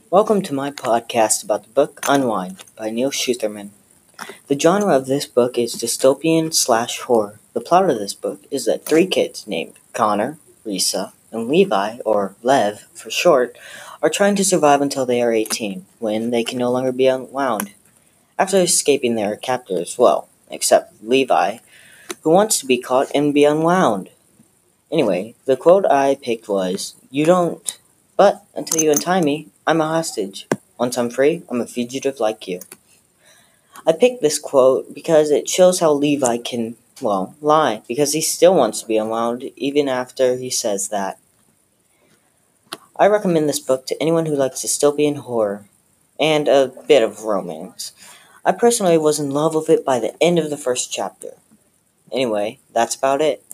Welcome to my podcast about the book Unwind by Neil Schusterman. The genre of this book is dystopian/horror. The plot of this book is that three kids named Connor, Risa, and Levi, or Lev for short, are trying to survive until they are 18, when they can no longer be unwound. After escaping their captors, well, except Levi, who wants to be caught and be unwound. Anyway, the quote I picked was, "You don't, but until you untie me, I'm a hostage. Once I'm free, I'm a fugitive like you." I picked this quote because it shows how Levi can, lie, because he still wants to be unwound even after he says that. I recommend this book to anyone who likes dystopian horror and a bit of romance. I personally was in love with it by the end of the first chapter. Anyway, that's about it.